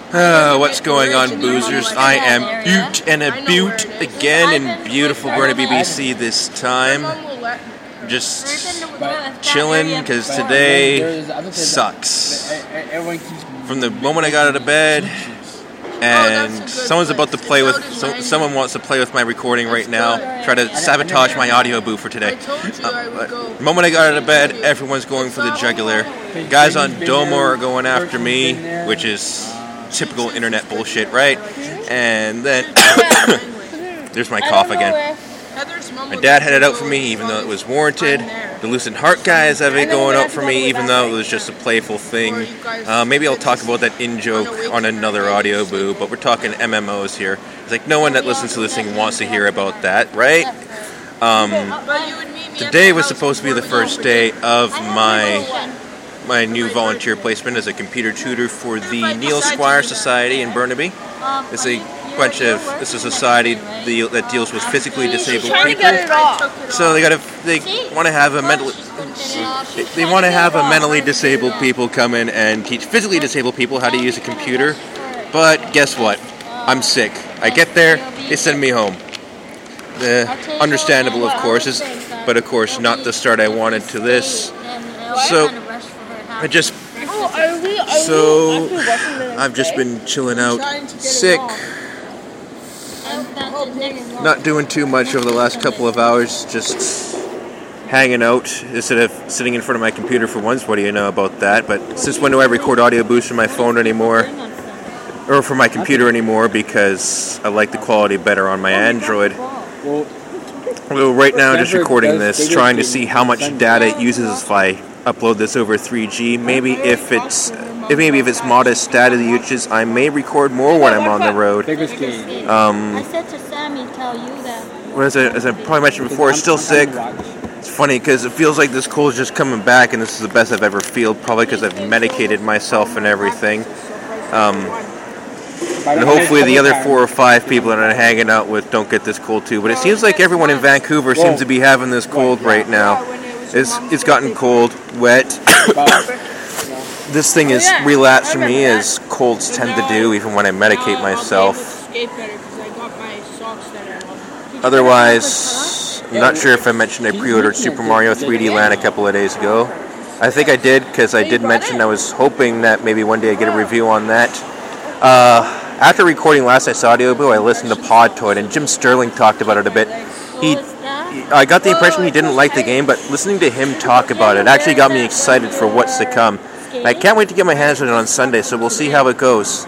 What's going on, boozers? I am Ute and a Butte again in beautiful Burnaby, BC this time. Just chilling because today sucks. From the moment I got out of bed, and someone wants to play with my recording right now, try to sabotage my audio booth for today. But the moment I got out of bed, everyone's going for the jugular. Guys on Domo are going after me, which is typical internet bullshit, right? And then there's my cough again. My dad had it out for me, even though it was warranted. The Lucent Heart guys have it going out for me, even though it was just a playful thing. Maybe I'll talk about that in-joke on another audio boo, but we're talking MMOs here. It's like no one that listens to this thing wants to hear about that, right? Today was supposed to be the first day of my new volunteer placement as a computer tutor for the Neil Squire Society in Burnaby. It's a society that deals with physically disabled people. So they want to have mentally disabled people come in and teach physically disabled people how to use a computer. But guess what? I'm sick. I get there, they send me home. Understandable, of course, but of course not the start I wanted to this. So I've just been chilling out, sick, not doing too much over the last couple of hours, just hanging out instead of sitting in front of my computer for once. What do you know about that? But since when do I record audio boosts from my phone anymore, or from my computer anymore, because I like the quality better on my Android. Well, right now I'm just recording this, trying to see how much data it uses if I upload this over 3G. Maybe if it's modest data uses, I may record more when I'm on the road. I said to Sammy, tell you that. As I probably mentioned before, still sick. It's funny because it feels like this cold is just coming back, and this is the best I've ever felt, probably because I've medicated myself and everything. And hopefully the other 4 or 5 people that I'm hanging out with don't get this cold too. But it seems like everyone in Vancouver seems to be having this cold right now. It's gotten cold, wet. This thing is relapsed for me, as colds tend to do, even when I medicate myself. Otherwise, I'm not sure if I mentioned I pre-ordered Super Mario 3D Land a couple of days ago. I think I did, because I did mention I was hoping that maybe one day I'd get a review on that. After recording last night's audio boo, I listened to Podtoid, and Jim Sterling talked about it a bit. I got the impression he didn't like the game, but listening to him talk about it actually got me excited for what's to come. And I can't wait to get my hands on it on Sunday, so we'll see how it goes.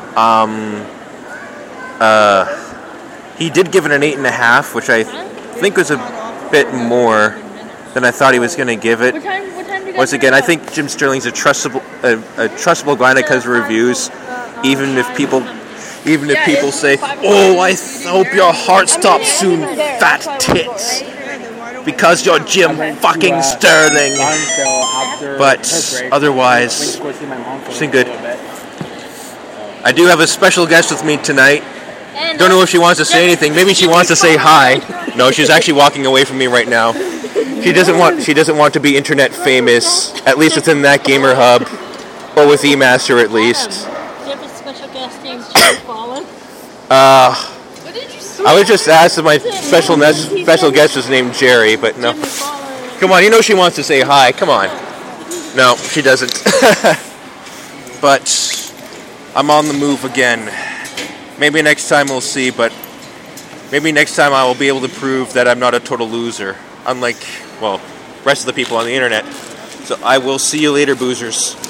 He did give it an 8.5, which I think was a bit more than I thought he was going to give it. Once again, I think Jim Sterling's a trustable guy that comes to reviews, even if people say, "Oh, I hope your heart stops soon, fat tits," because you're Jim fucking Sterling. But otherwise, it's good. I do have a special guest with me tonight. Don't know if she wants to say anything. Maybe she wants to say hi. No, she's actually walking away from me right now. She doesn't want to be internet famous, at least within that gamer hub, or with eMaster at least. I was just asked if my special guest was named Jerry, but no. Come on, you know she wants to say hi. Come on. No, she doesn't. But I'm on the move again. Maybe next time we'll see, but maybe next time I will be able to prove that I'm not a total loser, unlike, rest of the people on the internet. So I will see you later, boozers.